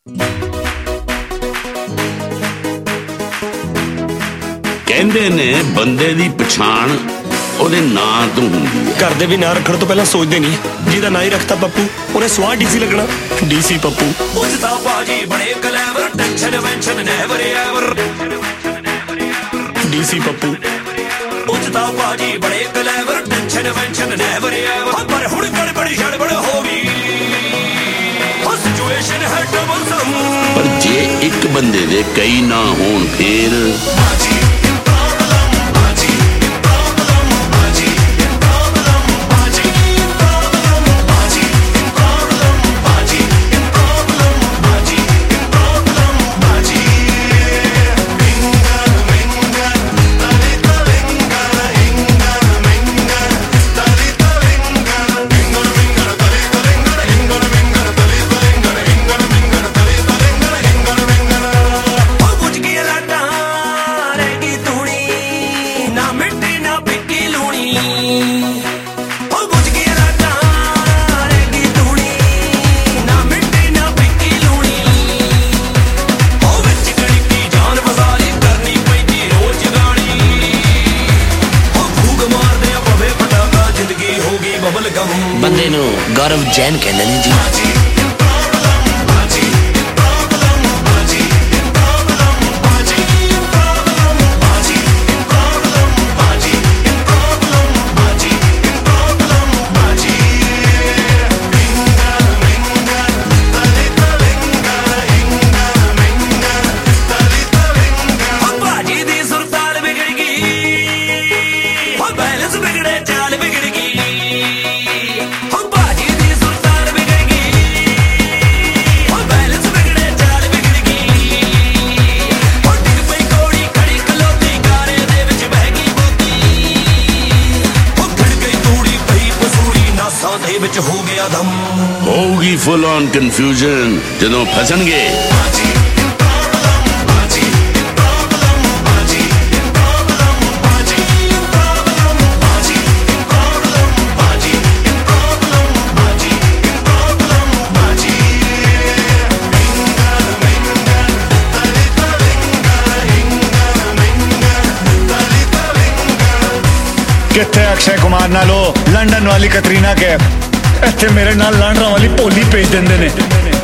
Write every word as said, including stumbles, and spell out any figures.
ਕਹਿੰਦੇ ਨੇ ਬੰਦੇ ਦੀ ਪਛਾਣ ਉਹਦੇ ਨਾਂ ਤੋਂ ਹੁੰਦੀ ਹੈ। ਘਰ ਦੇ ਵੀ ਨਾਂ ਰੱਖਣ ਤੋਂ ਪਹਿਲਾਂ ਸੋਚਦੇ ਨਹੀਂ, ਜਿਹਦਾ ਨਾਂ ਹੀ ਰੱਖਤਾ ਪੱਪੂ ਉਹਨੇ ਸਵਾਹ ਡੀਸੀ ਲੱਗਣਾ। ਡੀਸੀ ਪੱਪੂ ਉਜਦਾ ਬਾਜੀ ਬੜੇ ਕਲੇਵਰ, ਟੈਨਸ਼ਨ ਵੈਂਸ਼ਨ ਨੈਵਰ ਐਵਰ। ਡੀਸੀ ਪੱਪੂ ਉਜਦਾ ਬਾਜੀ ਬੜੇ ਕਲੇਵਰ, ਟੈਨਸ਼ਨ ਵੈਂਸ਼ਨ ਨੈਵਰ ਐਵਰ। ਪਰ ਹੁਣ ਗੜਬੜ ਛੜਬੜ ਹੋ ਗਈ, ਸਿਚੁਏਸ਼ਨ ਹੈ ਡਬਲ ਸਮ। ਪਰ ਜੇ ਇੱਕ ਬੰਦੇ ਦੇ ਕਈ ਨਾਂ ਹੋਣ ਫੇਰ ਬਾਜੀ ਬੰਦੇ ਨੂੰ ਗੌਰਵ ਜੈਨ ਕਹਿੰਦੇ ਨੇ ਜੀ। ਬਾਜੀ ਦੀ ਸੁਰਤਾਲ ਵਿਗੜ ਗਈ, ਬੈਲੈਂਸ ਵਿਗੜੇ ਚਾਲ ਵਿਗੜ ਗਈ। ਵਿੱਚ ਹੋ ਗਿਆ ਦਮ, ਹੋਊਗੀ ਫੁੱਲ ਔਨ ਕਨਫਿਊਜ਼ਨ ਜਦੋਂ ਫਸਣਗੇ। किथे अक्षय कुमार नालो लंडन वाली कतरीना कैफ, इत्थे मेरे नाल लांडरा वाली भोली भेज देंदे ने।